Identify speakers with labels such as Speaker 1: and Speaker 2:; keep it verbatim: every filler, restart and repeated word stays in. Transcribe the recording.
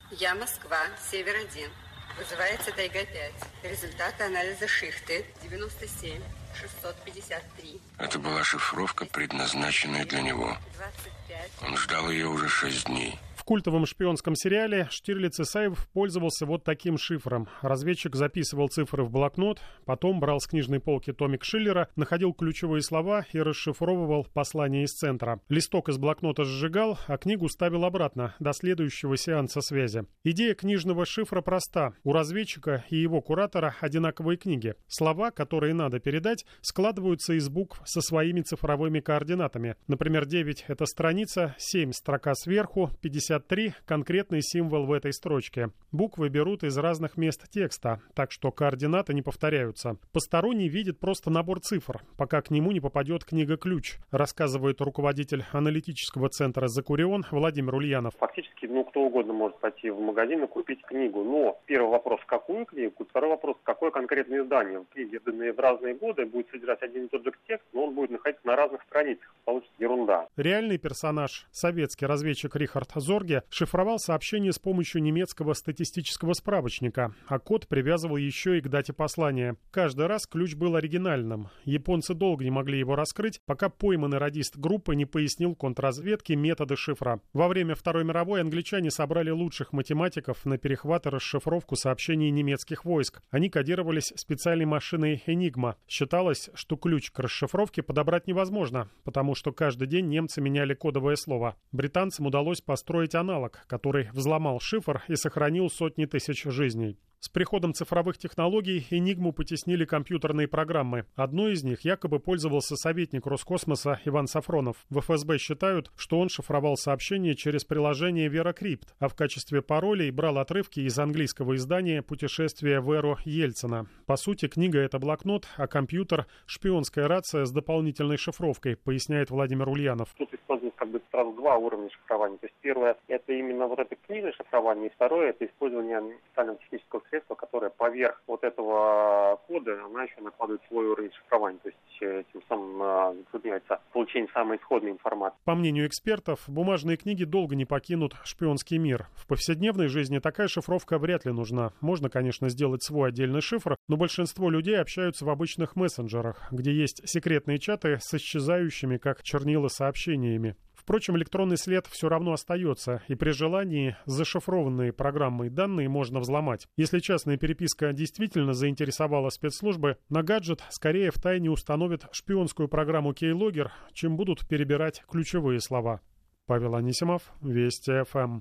Speaker 1: Я Москва, Север один. Вызывается Тайга пять. Результаты анализа шихты девяносто семь шестьсот пятьдесят три.
Speaker 2: Это была шифровка, предназначенная для него.
Speaker 1: двадцать пять.
Speaker 2: Он ждал ее уже шесть дней.
Speaker 3: В культовом шпионском сериале Штирлиц Исаев пользовался вот таким шифром. Разведчик записывал цифры в блокнот, потом брал с книжной полки томик Шиллера, находил ключевые слова и расшифровывал послание из центра. Листок из блокнота сжигал, а книгу ставил обратно до следующего сеанса связи. Идея книжного шифра проста. У разведчика и его куратора одинаковые книги. Слова, которые надо передать, складываются из букв со своими цифровыми координатами. Например, девять — это страница, семь — строка сверху, пятьдесят три — конкретный символ в этой строчке. Буквы берут из разных мест текста, так что координаты не повторяются. Посторонний видит просто набор цифр, пока к нему не попадет книга-ключ, рассказывает руководитель аналитического центра «Закурион» Владимир Ульянов.
Speaker 4: Фактически, ну, кто угодно может пойти в магазин и купить книгу, но первый вопрос, какую книгу, второй вопрос, какое конкретное издание. Книги, изданные в разные годы, будет содержать один и тот же текст, но он будет находиться на разных страницах. Получится ерунда.
Speaker 3: Реальный персонаж, советский разведчик Рихард Зорге, шифровал сообщение с помощью немецкого статистического справочника, а код привязывал еще и к дате послания. Каждый раз ключ был оригинальным. Японцы долго не могли его раскрыть, пока пойманный радист группы не пояснил контрразведке методы шифра. Во время Второй мировой англичане собрали лучших математиков на перехват и расшифровку сообщений немецких войск. Они кодировались специальной машиной «Энигма». Считалось, что ключ к расшифровке подобрать невозможно, потому что каждый день немцы меняли кодовое слово. Британцам удалось построить аналог, который взломал шифр и сохранил сотни тысяч жизней. С приходом цифровых технологий «Энигму» потеснили компьютерные программы. Одной из них якобы пользовался советник Роскосмоса Иван Сафронов. В эф эс бэ считают, что он шифровал сообщения через приложение VeraCrypt, а в качестве паролей брал отрывки из английского издания «Путешествие в эру Ельцина». По сути, книга — это блокнот, а компьютер — шпионская рация с дополнительной шифровкой, поясняет Владимир Ульянов.
Speaker 4: Тут используется как бы сразу два уровня шифрования. То есть первое — это именно вот это книжное шифрование, и второе — это использование специального технического средства, которое поверх вот этого кода, она еще накладывает свой уровень шифрования. То есть тем самым затрудняется получение самой исходной информации.
Speaker 3: По мнению экспертов, бумажные книги долго не покинут шпионский мир. В повседневной жизни такая шифровка вряд ли нужна. Можно, конечно, сделать свой отдельный шифр, но большинство людей общаются в обычных мессенджерах, где есть секретные чаты с исчезающими, как чернила, сообщениями. Впрочем, электронный след все равно остается, и при желании зашифрованные программы и данные можно взломать. Если частная переписка действительно заинтересовала спецслужбы, на гаджет скорее втайне установят шпионскую программу Keylogger, чем будут перебирать ключевые слова. Павел Анисимов, Вести эф эм.